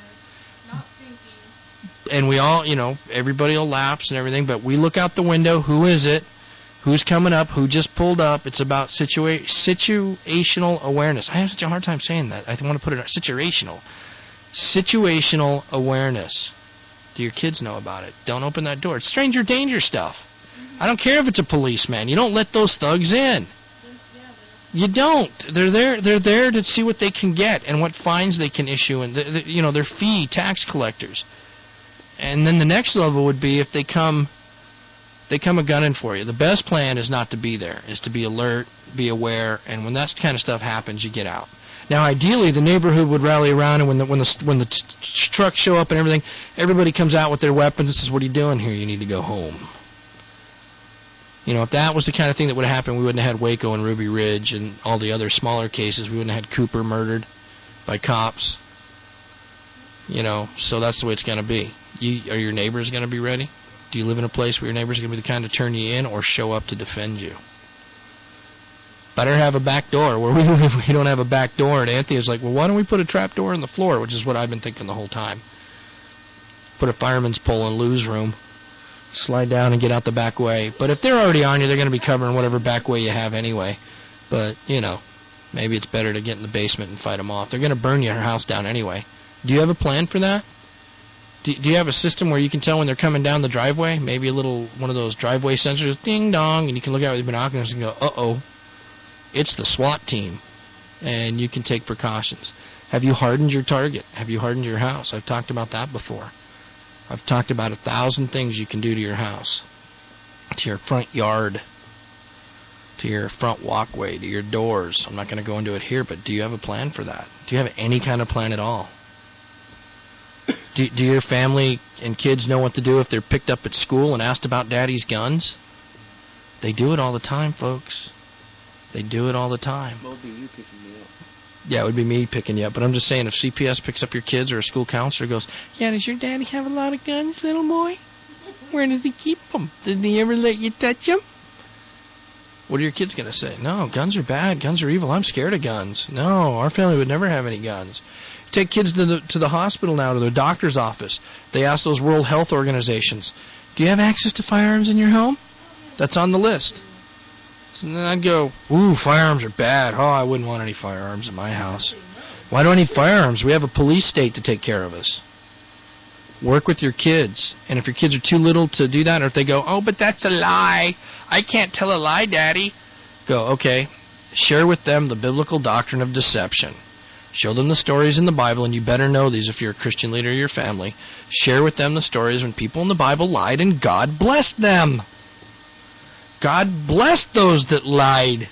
And we all, you know, everybody will lapse and everything, but we look out the window. Who is it? Who's coming up? Who just pulled up? It's about situa- situational awareness. I have such a hard time saying that. I want to put it on situational. Situational awareness. Do your kids know about it? Don't open that door. It's stranger danger stuff. I don't care if it's a policeman. You don't let those thugs in. You don't. They're there. They're there to see what they can get and what fines they can issue, and the, the, you know, they're fee tax collectors. And then the next level would be if they come They come a-gunning for you. The best plan is not to be there, is to be alert, be aware, and when that kind of stuff happens, you get out. Now, ideally, the neighborhood would rally around, and when the when the when the t- t- trucks show up and everything, everybody comes out with their weapons. This is what are you doing here? You need to go home. You know, if that was the kind of thing that would have happened, we wouldn't have had Waco and Ruby Ridge and all the other smaller cases. We wouldn't have had Cooper murdered by cops. You know, so that's the way it's going to be. You, are your neighbors going to be ready? Do you live in a place where your neighbors are going to be the kind to turn you in or show up to defend you? Better have a back door. Where we live, we don't have a back door. And Anthony is like, well, why don't we put a trap door in the floor, which is what I've been thinking the whole time. Put a fireman's pole in Lou's room. Slide down and get out the back way. But if they're already on you, they're going to be covering whatever back way you have anyway. But, you know, maybe it's better to get in the basement and fight them off. They're going to burn your house down anyway. Do you have a plan for that? Do, do you have a system where you can tell when they're coming down the driveway? Maybe a little, one of those driveway sensors, ding dong, and you can look out with your binoculars and go, uh-oh, it's the SWAT team. And you can take precautions. Have you hardened your target? Have you hardened your house? I've talked about that before. I've talked about a thousand things you can do to your house, to your front yard, to your front walkway, to your doors. I'm not going to go into it here, but do you have a plan for that? Do you have any kind of plan at all? Do, do your family and kids know what to do if they're picked up at school and asked about Daddy's guns? They do it all the time, folks. They do it all the time. Well, be you picking me up. Yeah, it would be me picking you up. But I'm just saying, if C P S picks up your kids or a school counselor goes, yeah, does your daddy have a lot of guns, little boy? Where does he keep them? Did he ever let you touch them? What are your kids going to say? No, guns are bad. Guns are evil. I'm scared of guns. No, our family would never have any guns. Take kids to the to the hospital now, to their doctor's office. They ask those World Health Organizations, do you have access to firearms in your home? That's on the list. So then I'd go, ooh, firearms are bad. Oh, I wouldn't want any firearms in my house. Why do I need firearms? We have a police state to take care of us. Work with your kids. And if your kids are too little to do that, or if they go, oh, but that's a lie. I can't tell a lie, Daddy. Go, okay. Share with them the biblical doctrine of deception. Show them the stories in the Bible, and you better know these if you're a Christian leader of your family. Share with them the stories when people in the Bible lied and God blessed them. God blessed those that lied.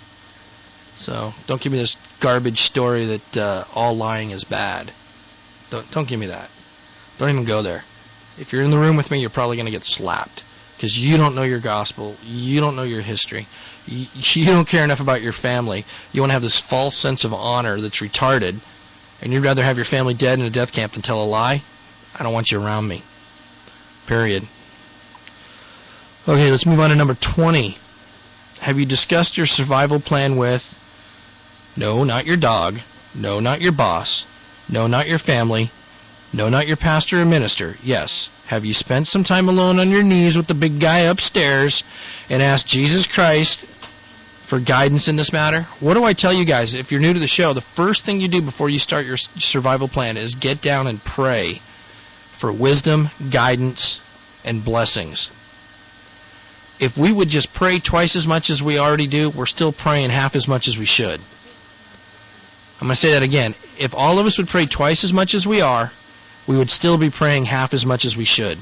So don't give me this garbage story that uh, all lying is bad. Don't don't give me that. Don't even go there. If you're in the room with me, you're probably going to get slapped because you don't know your gospel. You don't know your history. You, you don't care enough about your family. You want to have this false sense of honor that's retarded, and you'd rather have your family dead in a death camp than tell a lie? I don't want you around me. Period. Okay, let's move on to number twenty. Have you discussed your survival plan with, no, not your dog, no, not your boss, no, not your family, no, not your pastor or minister, yes, have you spent some time alone on your knees with the big guy upstairs and asked Jesus Christ for guidance in this matter? What do I tell you guys? If you're new to the show, the first thing you do before you start your survival plan is get down and pray for wisdom, guidance, and blessings. If we would just pray twice as much as we already do, we're still praying half as much as we should. I'm going to say that again. If all of us would pray twice as much as we are, we would still be praying half as much as we should.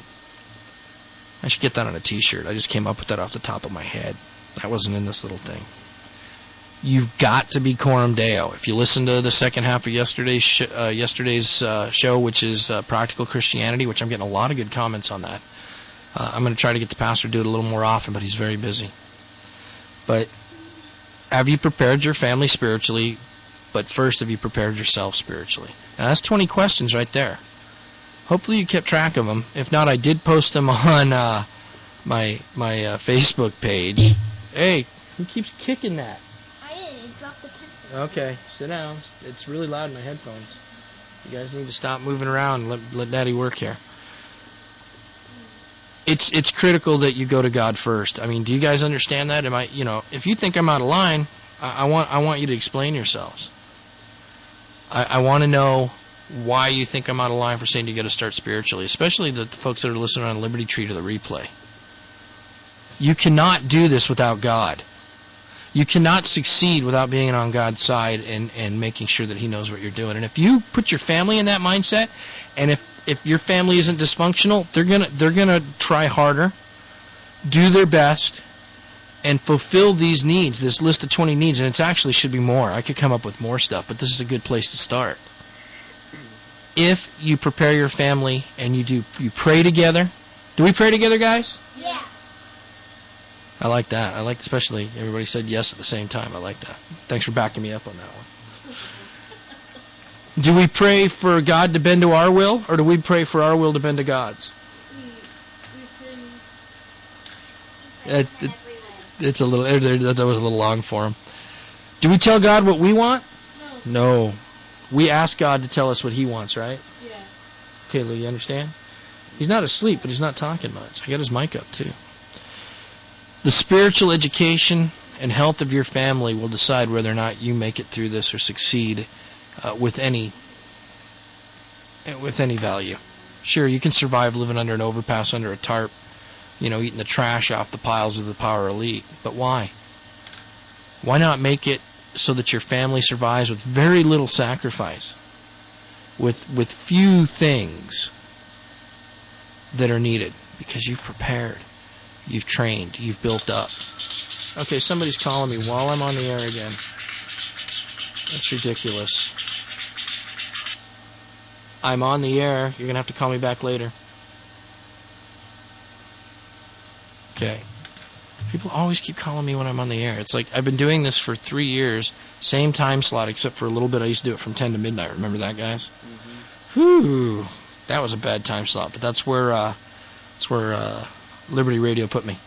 I should get that on a t-shirt. I just came up with that off the top of my head. That wasn't in this little thing. You've got to be Coram Deo. If you listen to the second half of yesterday's sh- uh, yesterday's uh, show, which is uh, Practical Christianity, which I'm getting a lot of good comments on that. Uh, I'm going to try to get the pastor to do it a little more often, but he's very busy. But have you prepared your family spiritually? But first, have you prepared yourself spiritually? Now, that's twenty questions right there. Hopefully you kept track of them. If not, I did post them on uh, my my uh, Facebook page. Hey, who keeps kicking that? I didn't. Drop the pencil. Okay, sit down. It's really loud in my headphones. You guys need to stop moving around and let, let Daddy work here. It's it's critical that you go to God first. I mean, do you guys understand that? Am I, you know, if you think I'm out of line, I, I want I want you to explain yourselves. I, I want to know why you think I'm out of line for saying you got to start spiritually, especially the, the folks that are listening on Liberty Tree to the replay. You cannot do this without God. You cannot succeed without being on God's side and, and making sure that He knows what you're doing. And if you put your family in that mindset, and if, if your family isn't dysfunctional, they're gonna they're gonna try harder. do their best and fulfill these needs, this list of twenty needs, and it actually should be more. I could come up with more stuff, but this is a good place to start. If you prepare your family and you do, you pray together. Do we pray together, guys? Yeah. I like that. I like, especially everybody said yes at the same time. I like that. Thanks for backing me up on that one. Do we pray for God to bend to our will, or do we pray for our will to bend to God's? We, we praise. It, it, it's a little. That was a little long for him. Do we tell God what we want? No. No. We ask God to tell us what He wants, right? Yes. Okay, Lou, you understand? He's not asleep, but he's not talking much. I got his mic up, too. The spiritual education and health of your family will decide whether or not you make it through this or succeed uh, with any with any value. Sure, you can survive living under an overpass, under a tarp, you know, eating the trash off the piles of the power elite. But why? Why not make it so that your family survives with very little sacrifice, with with few things that are needed, because you've prepared, you've trained, you've built up. Okay, somebody's calling me while I'm on the air again. That's ridiculous. I'm on the air. You're going to have to call me back later. Okay. People always keep calling me when I'm on the air. It's like I've been doing this for three years, same time slot, except for a little bit I used to do it from ten to midnight. Remember that, guys? Mm-hmm. Whew. That was a bad time slot, but that's where uh, that's where uh, Liberty Radio put me.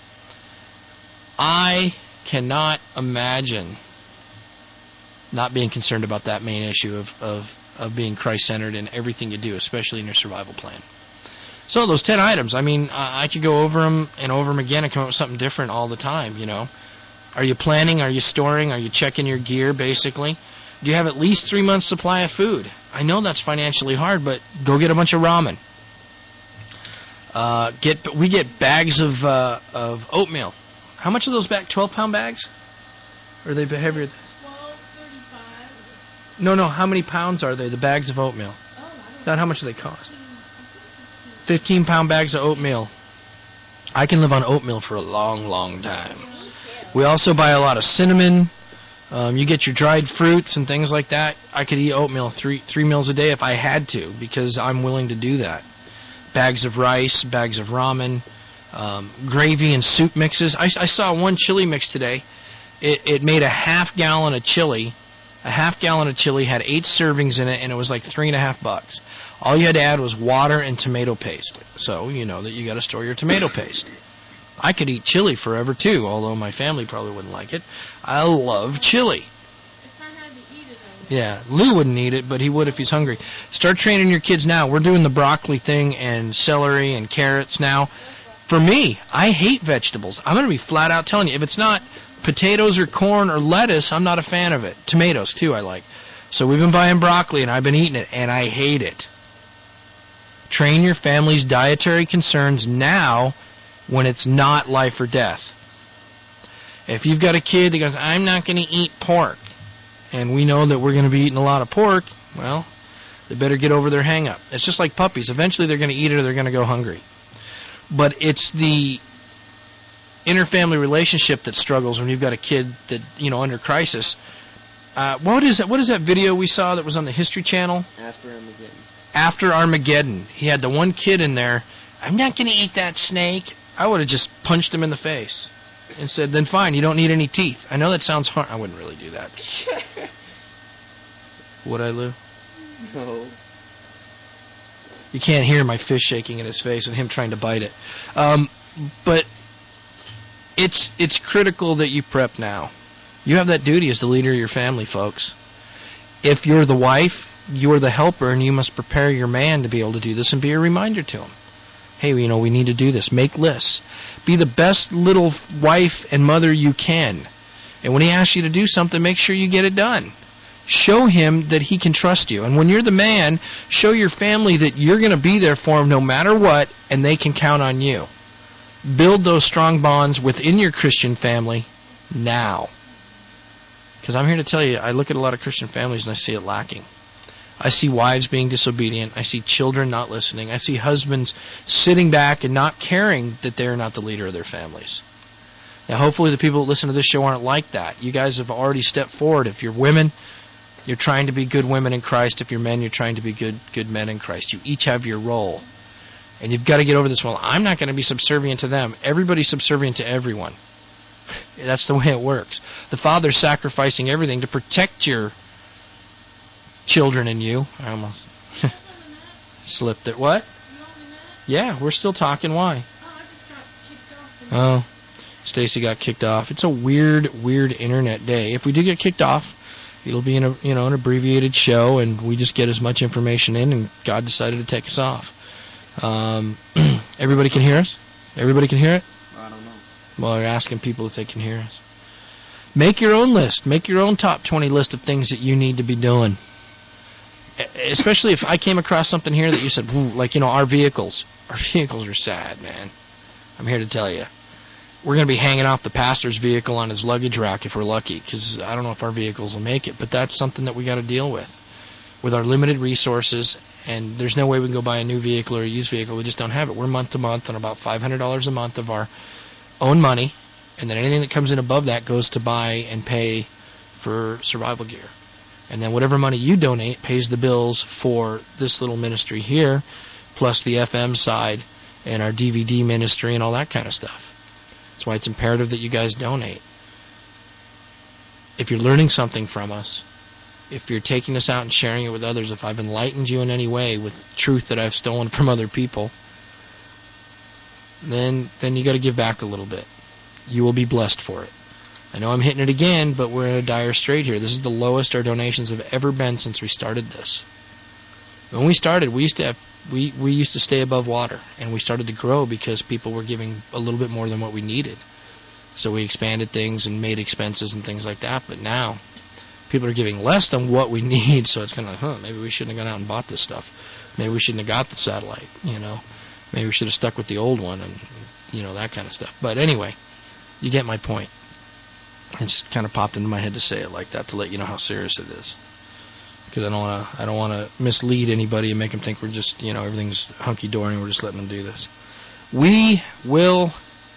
I cannot imagine not being concerned about that main issue of, of, of being Christ-centered in everything you do, especially in your survival plan. So those ten items, I mean, I could go over them and over them again and come up with something different all the time, you know. Are you planning? Are you storing? Are you checking your gear, basically? Do you have at least three months' supply of food? I know that's financially hard, but go get a bunch of ramen. Uh, get we get bags of uh, of oatmeal. How much are those bags? twelve-pound bags? Or are they heavier? twelve, thirty-five. No, no. How many pounds are they, the bags of oatmeal? Oh, I don't Not know. how much do they cost? fifteen-pound bags of oatmeal. I can live on oatmeal for a long, long time. We also buy a lot of cinnamon. Um, you get your dried fruits and things like that. I could eat oatmeal three three meals a day if I had to, because I'm willing to do that. Bags of rice, bags of ramen, um, gravy and soup mixes. I, I saw one chili mix today. It, it made a half gallon of chili. A half gallon of chili had eight servings in it, and it was like three and a half bucks. All you had to add was water and tomato paste. So you know that you got to store your tomato paste. I could eat chili forever too, although my family probably wouldn't like it. I love chili. If I had to eat it, I would. Yeah, Lou wouldn't eat it, but he would if he's hungry. Start training your kids now. We're doing the broccoli thing and celery and carrots now. For me, I hate vegetables. I'm going to be flat out telling you, if it's not potatoes or corn or lettuce, I'm not a fan of it. Tomatoes, too, I like. So we've been buying broccoli, and I've been eating it, and I hate it. Train your family's dietary concerns now when it's not life or death. If you've got a kid that goes, I'm not going to eat pork, and we know that we're going to be eating a lot of pork, well, they better get over their hang-up. It's just like puppies. Eventually they're going to eat it or they're going to go hungry. But it's the inter-family relationship that struggles when you've got a kid that, you know, under crisis. Uh, what is that? What is that video we saw that was on the History Channel? After Armageddon. After Armageddon. He had the one kid in there, I'm not going to eat that snake. I would have just punched him in the face and said, then fine, you don't need any teeth. I know that sounds hard. I wouldn't really do that. Would I, Lou? No. You can't hear my fist shaking in his face and him trying to bite it. Um, but it's it's critical that you prep now. You have that duty as the leader of your family, folks. If you're the wife, you're the helper, and you must prepare your man to be able to do this and be a reminder to him. Hey, you know, we need to do this. Make lists. Be the best little wife and mother you can. And when he asks you to do something, make sure you get it done. Show him that he can trust you. And when you're the man, show your family that you're going to be there for him no matter what, and they can count on you. Build those strong bonds within your Christian family now. Because I'm here to tell you, I look at a lot of Christian families and I see it lacking. I see wives being disobedient. I see children not listening. I see husbands sitting back and not caring that they're not the leader of their families. Now, hopefully the people that listen to this show aren't like that. You guys have already stepped forward. If you're women, you're trying to be good women in Christ. If you're men, you're trying to be good good men in Christ. You each have your role. And you've got to get over this, well, I'm not going to be subservient to them. Everybody's subservient to everyone. That's the way it works. The Father's sacrificing everything to protect your children and you. I almost slipped it. What? Yeah, we're still talking. Why? Oh, Stacy got kicked off. It's a weird, weird internet day. If we do get kicked off, it'll be in a you know an abbreviated show, and we just get as much information in, and God decided to take us off. Um, everybody can hear us? Everybody can hear it? I don't know. Well, you're asking people if they can hear us. Make your own list. Make your own top twenty list of things that you need to be doing. Especially if I came across something here that you said, like, you know, our vehicles. Our vehicles are sad, man. I'm here to tell you. We're going to be hanging off the pastor's vehicle on his luggage rack if we're lucky, because I don't know if our vehicles will make it, but that's something that we got to deal with. With our limited resources, and there's no way we can go buy a new vehicle or a used vehicle. We just don't have it. We're month to month on about five hundred dollars a month of our own money, and then anything that comes in above that goes to buy and pay for survival gear. And then whatever money you donate pays the bills for this little ministry here, plus the F M side and our D V D ministry and all that kind of stuff. That's why it's imperative that you guys donate. If you're learning something from us, if you're taking this out and sharing it with others, if I've enlightened you in any way with truth that I've stolen from other people, then then you got to give back a little bit. You will be blessed for it. I know I'm hitting it again, but we're in a dire strait here. This is the lowest our donations have ever been since we started this. When we started, we used to have we, we used to stay above water, and we started to grow because people were giving a little bit more than what we needed. So we expanded things and made expenses and things like that, but now people are giving less than what we need, so it's kind of like, huh, maybe we shouldn't have gone out and bought this stuff. Maybe we shouldn't have got the satellite, you know. Maybe we should have stuck with the old one and, you know, that kind of stuff. But anyway, you get my point. It just kind of popped into my head to say it like that to let you know how serious it is. Because I don't want to I don't want to mislead anybody and make them think we're just, you know, everything's hunky-dory and we're just letting them do this. We will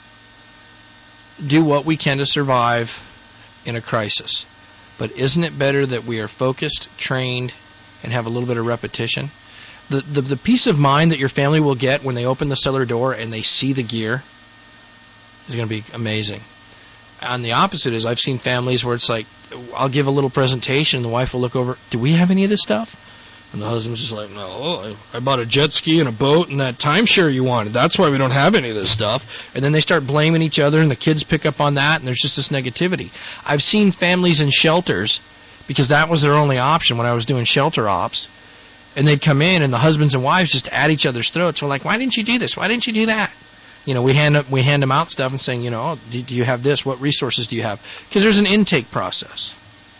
do what we can to survive in a crisis. But isn't it better that we are focused, trained, and have a little bit of repetition? The, the the peace of mind that your family will get when they open the cellar door and they see the gear is going to be amazing. And the opposite is I've seen families where it's like, I'll give a little presentation and the wife will look over, do we have any of this stuff? And the husband's just like, no, I, I bought a jet ski and a boat and that timeshare you wanted. That's why we don't have any of this stuff. And then they start blaming each other and the kids pick up on that and there's just this negativity. I've seen families in shelters, because that was their only option when I was doing shelter ops, and they'd come in and the husbands and wives just at each other's throats. We're like, why didn't you do this? Why didn't you do that? You know, we hand up, we hand them out stuff and saying, you know, oh, do, do you have this? What resources do you have? Because there's an intake process.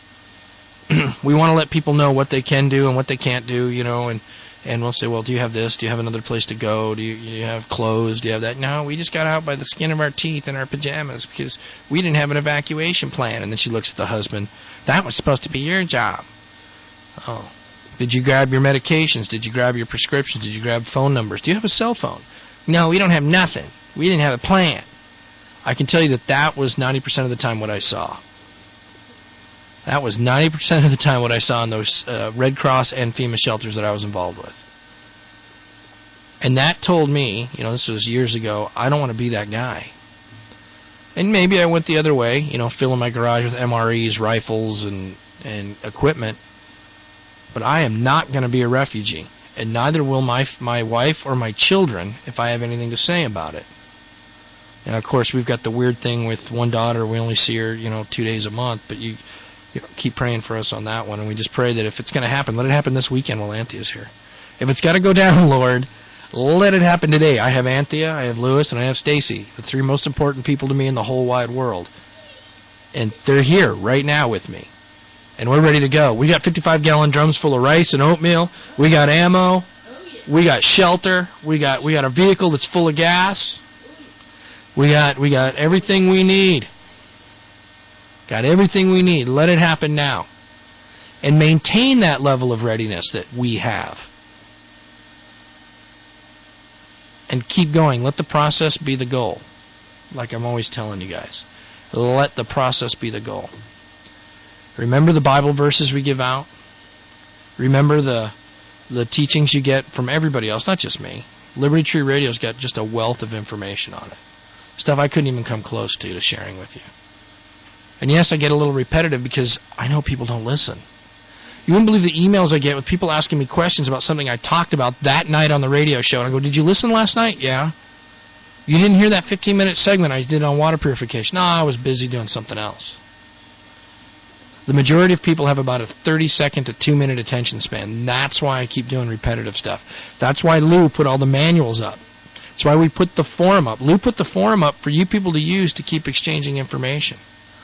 We want to let people know what they can do and what they can't do, you know, and, and we'll say, well, do you have this? Do you have another place to go? Do you, do you have clothes? Do you have that? No, we just got out by the skin of our teeth in our pajamas because we didn't have an evacuation plan. And then she looks at the husband. That was supposed to be your job. Oh. Did you grab your medications? Did you grab your prescriptions? Did you grab phone numbers? Do you have a cell phone? No, we don't have nothing. We didn't have a plan. I can tell you that that was ninety percent of the time what I saw. That was ninety percent of the time what I saw in those uh, Red Cross and FEMA shelters that I was involved with. And that told me, you know, this was years ago, I don't want to be that guy. And maybe I went the other way, you know, filling my garage with M R Es, rifles, and, and equipment. But I am not going to be a refugee. And neither will my my wife or my children if I have anything to say about it. Now, of course, we've got the weird thing with one daughter. We only see her, you know, two days a month. But you, you know, keep praying for us on that one. And we just pray that if it's going to happen, let it happen this weekend while Anthea's here. If it's got to go down, Lord, let it happen today. I have Anthea, I have Lewis, and I have Stacy, the three most important people to me in the whole wide world. And they're here right now with me. And we're ready to go. We got fifty-five gallon drums full of rice and oatmeal. We got ammo. We got shelter. We got we got a vehicle that's full of gas. We got we got everything we need. Got everything we need. Let it happen now. and maintain that level of readiness that we have. And keep going. Let the process be the goal. Like I'm always telling you guys. Let the process be the goal. Remember the Bible verses we give out. Remember the the teachings you get from everybody else, not just me. Liberty Tree Radio's got just a wealth of information on it. Stuff I couldn't even come close to to sharing with you. And yes, I get a little repetitive because I know people don't listen. You wouldn't believe the emails I get with people asking me questions about something I talked about that night on the radio show. And I go, did you listen last night? Yeah. You didn't hear that fifteen-minute segment I did on water purification? No, I was busy doing something else. The majority of people have about a thirty-second to two-minute attention span. That's why I keep doing repetitive stuff. That's why Lou put all the manuals up. That's why we put the forum up. Lou put the forum up for you people to use to keep exchanging information.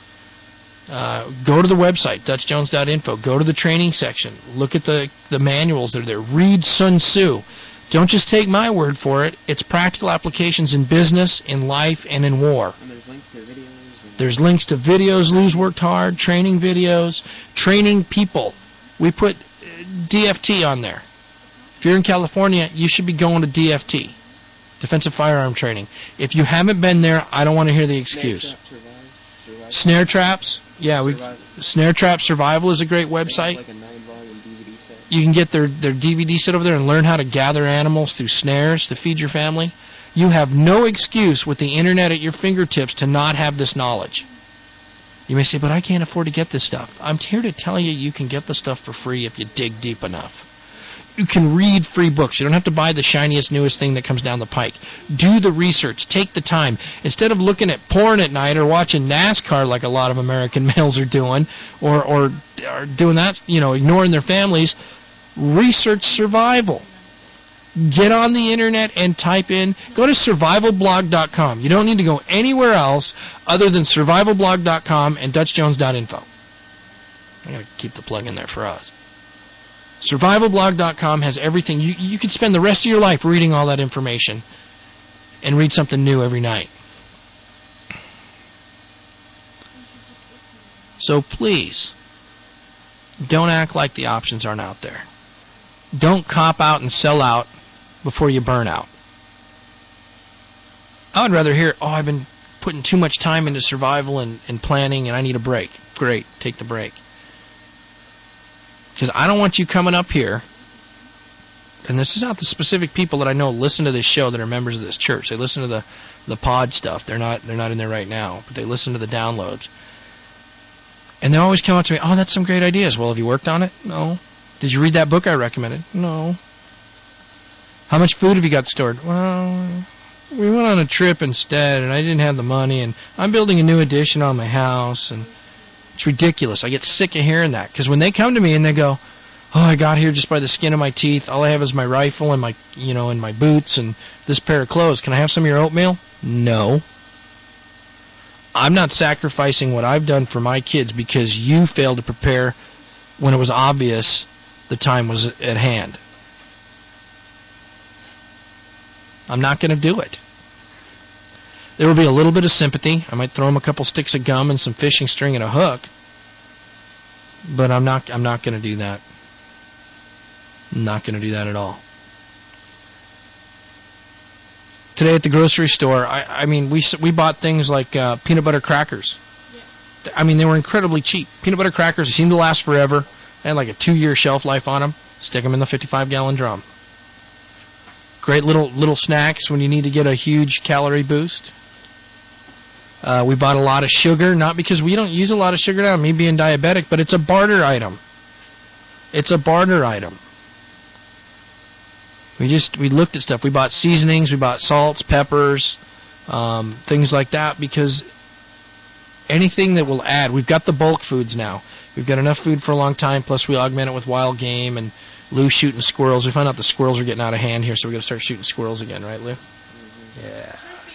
Uh, go to the website, Dutch Jones dot info. Go to the training section. Look at the, the manuals that are there. Read Sun Tzu. Don't just take my word for it. It's practical applications in business, in life, and in war. And there's links to videos. And there's links to videos. Lou's worked hard. Training videos. Training people. We put D F T on there. If you're in California, you should be going to D F T, Defensive Firearm Training. If you haven't been there, I don't want to hear the excuse. Snare, trap, survive, survive. Snare Traps. Yeah, we Survival. Snare Trap Survival is a great website. Like a nine-volume D V D set. You can get their, their D V D set over there and learn how to gather animals through snares to feed your family. You have no excuse with the internet at your fingertips to not have this knowledge. You may say, but I can't afford to get this stuff. I'm here to tell you you can get the stuff for free if you dig deep enough. You can read free books. You don't have to buy the shiniest, newest thing that comes down the pike. Do the research. Take the time. Instead of looking at porn at night or watching NASCAR like a lot of American males are doing, or, or, or doing that, you know, ignoring their families, research survival. Get on the internet and type in, go to survival blog dot com. You don't need to go anywhere else other than survival blog dot com and Dutch Jones dot info. I'm going to keep the plug in there for us. survival blog dot com has everything. You, you could spend the rest of your life reading all that information and read something new every night. So please, don't act like the options aren't out there. Don't cop out and sell out before you burn out. I would rather hear, oh, I've been putting too much time into survival and, and planning and I need a break. Great, take the break. Because I don't want you coming up here, and this is not the specific people that I know listen to this show that are members of this church. They listen to the, the pod stuff. They're not they're not in there right now, but they listen to the downloads. And they always come up to me, oh, that's some great ideas. Well, have you worked on it? No. Did you read that book I recommended? No. How much food have you got stored? Well, we went on a trip instead, and I didn't have the money, and I'm building a new addition on my house, and it's ridiculous. I get sick of hearing that, because when they come to me and they go, oh, I got here just by the skin of my teeth. All I have is my rifle and my, you know, and my boots and this pair of clothes. Can I have some of your oatmeal? No. I'm not sacrificing what I've done for my kids because you failed to prepare when it was obvious the time was at hand. I'm not going to do it. There will be a little bit of sympathy. I might throw them a couple sticks of gum and some fishing string and a hook. But I'm not I'm not going to do that. I'm not going to do that at all. Today at the grocery store, I, I mean, we we bought things like uh, peanut butter crackers. Yeah. I mean, they were incredibly cheap. Peanut butter crackers, they seem to last forever. They had like a two-year shelf life on them. Stick them in the fifty-five gallon drum. Great little little snacks when you need to get a huge calorie boost. Uh, we bought a lot of sugar, not because we don't use a lot of sugar now, me being diabetic, but it's a barter item. It's a barter item. We just we looked at stuff. We bought seasonings, we bought salts, peppers, um, things like that, because anything that will add. We've got the bulk foods now. We've got enough food for a long time, plus we augment it with wild game, and Lou shooting squirrels. We found out the squirrels are getting out of hand here, so we've got to start shooting squirrels again, right, Lou? Mm-hmm. Yeah.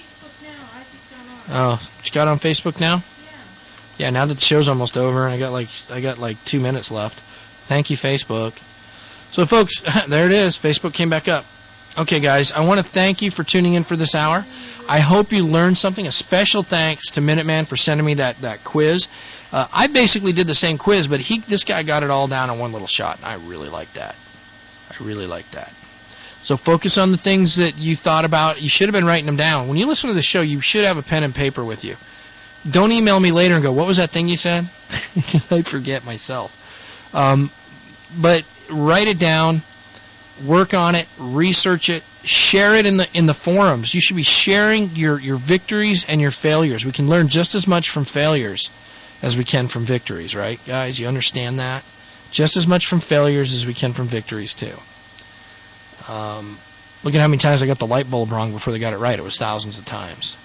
Oh, you got on Facebook now? Yeah. Yeah, now that the show's almost over, I got like I got like two minutes left. Thank you, Facebook. So, folks, there it is. Facebook came back up. Okay, guys, I want to thank you for tuning in for this hour. I hope you learned something. A special thanks to Minuteman for sending me that, that quiz. Uh, I basically did the same quiz, but he, this guy got it all down in one little shot, and I really like that. I really like that. So focus on the things that you thought about. You should have been writing them down. When you listen to the show, you should have a pen and paper with you. Don't email me later and go, what was that thing you said? I forget myself. Um, but write it down, work on it, research it, share it in the in the forums. You should be sharing your, your victories and your failures. We can learn just as much from failures as we can from victories, right, guys? You understand that? Just as much from failures as we can from victories, too. Um, look at how many times I got the light bulb wrong before they got it right. It was thousands of times.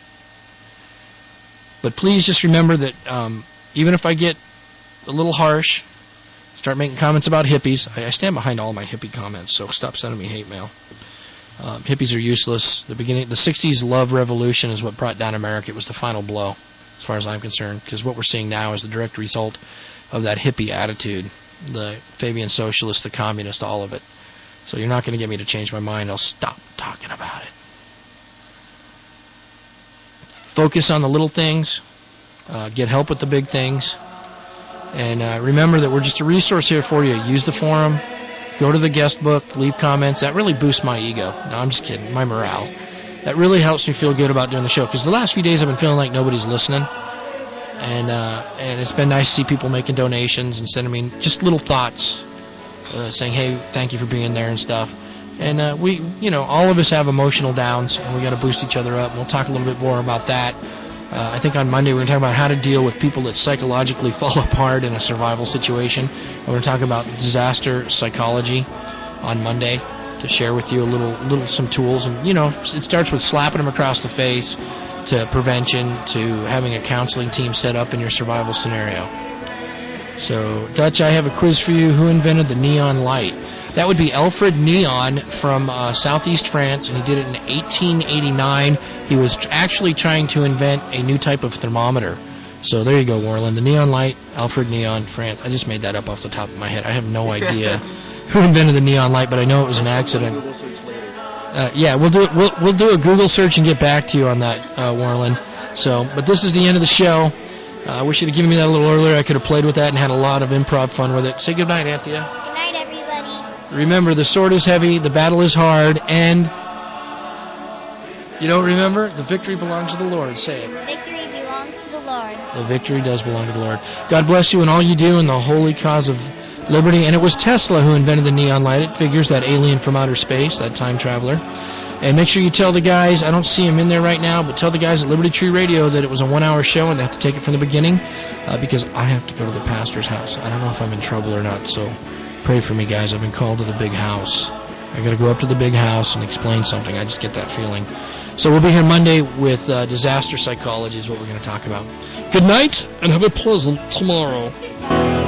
But please just remember that um, even if I get a little harsh, start making comments about hippies, I, I stand behind all my hippie comments, so stop sending me hate mail. Um, hippies are useless. The beginning, the sixties love revolution is what brought down America. It was the final blow, as far as I'm concerned, because what we're seeing now is the direct result of that hippie attitude, the Fabian socialist, the communist, all of it. So you're not going to get me to change my mind. I'll stop talking about it. Focus on the little things. Uh, get help with the big things. And uh, remember that we're just a resource here for you. Use the forum. Go to the guest book. Leave comments. That really boosts my ego. No, I'm just kidding. My morale. That really helps me feel good about doing the show. Because the last few days I've been feeling like nobody's listening. And uh, and it's been nice to see people making donations and sending me just little thoughts. Uh, saying, hey, thank you for being there and stuff. And uh, we, you know, all of us have emotional downs, and we got to boost each other up. And we'll talk a little bit more about that. Uh, I think on Monday we're going to talk about how to deal with people that psychologically fall apart in a survival situation. And we're going to talk about disaster psychology on Monday to share with you a little, little some tools. And, you know, it starts with slapping them across the face to prevention to having a counseling team set up in your survival scenario. So, Dutch, I have a quiz for you. Who invented the neon light? That would be Alfred Neon from uh, southeast France, and he did it in eighteen eighty-nine. He was actually trying to invent a new type of thermometer. So there you go, Warland. The neon light, Alfred Neon, France. I just made that up off the top of my head. I have no idea who invented the neon light, but I know it was an accident. Uh, yeah, we'll do it. We'll we'll do a Google search and get back to you on that, uh, Warland. So, but this is the end of the show. Uh, I wish you'd have given me that a little earlier. I could have played with that and had a lot of improv fun with it. Say good night, Anthea. Good night, everybody. Remember, the sword is heavy, the battle is hard, and you don't remember? The victory belongs to the Lord. Say it. Victory belongs to the Lord. The victory does belong to the Lord. God bless you and all you do in the holy cause of liberty. And it was Tesla who invented the neon light. It figures, that alien from outer space, that time traveler. And make sure you tell the guys, I don't see him in there right now, but tell the guys at Liberty Tree Radio that it was a one-hour show and they have to take it from the beginning uh, because I have to go to the pastor's house. I don't know if I'm in trouble or not, so pray for me, guys. I've been called to the big house. I got to go up to the big house and explain something. I just get that feeling. So we'll be here Monday with uh, disaster psychology is what we're going to talk about. Good night, and have a pleasant tomorrow.